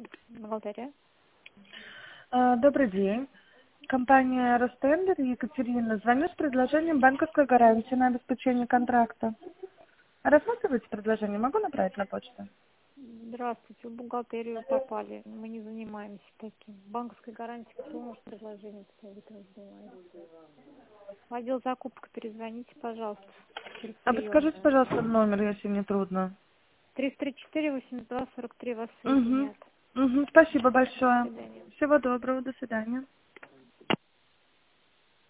Бухгалтерия. Добрый день. Компания Ростендер, Екатерина. Звоню с предложением банковской гарантии на обеспечение контракта. Рассматриваете предложение? Могу направить на почту? Здравствуйте, в бухгалтерию попали. Мы не занимаемся таким. Банковской гарантии кто может предложение такое занимается? В отдел закупок перезвоните, пожалуйста, через А прием. подскажите, пожалуйста, номер, если не трудно. 334-82-43 вас Угу. соединят. Спасибо До большое. свидания. Всего доброго. До свидания.